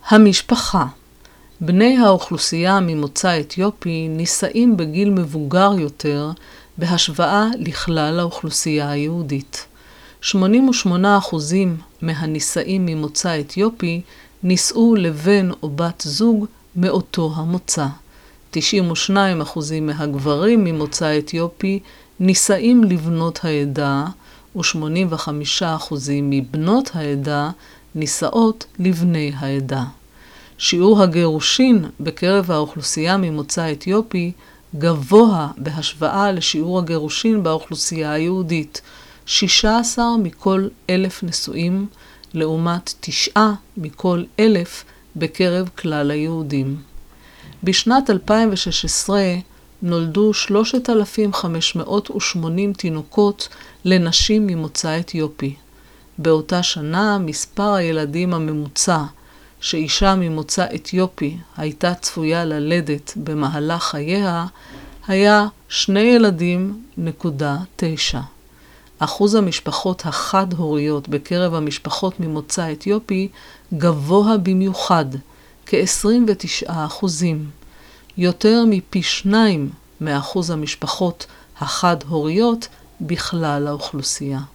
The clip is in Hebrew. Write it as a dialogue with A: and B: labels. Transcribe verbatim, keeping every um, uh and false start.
A: המשפחה. בני האוכלוסייה ממוצא אתיופי נישאים בגיל מבוגר יותר בהשוואה לכלל האוכלוסייה היהודית. שמונים ושמונה אחוז מהנישאים ממוצא אתיופי נישאו לבן או בת זוג מאותו המוצא. תשעים ושניים אחוז מהגברים ממוצא אתיופי נישאים לבנות העדה, ו-שמונים וחמישה אחוז מבנות העדה נישאות לבני העדה. שיעור הגירושין בקרב האוכלוסייה ממוצא אתיופי גבוה בהשוואה לשיעור הגירושין באוכלוסייה היהודית, שישה עשר מכל אלף נשואים, לעומת תשעה מכל אלף בקרב כלל היהודים. בשנת אלפיים ושש עשרה נולדו שלושת אלפים וחמש מאות ושמונים תינוקות לנשים ממוצא אתיופי. באותה שנה מספר הילדים הממוצע שאישה ממוצא אתיופי הייתה צפויה ללדת במהלך חייה היה שני ילדים נקודה תשע. אחוז המשפחות החד-הוריות בקרב המשפחות ממוצא אתיופי גבוה במיוחד, כ-עשרים ותשעה אחוזים, יותר מפי שניים מאחוז המשפחות החד-הוריות בכלל האוכלוסייה.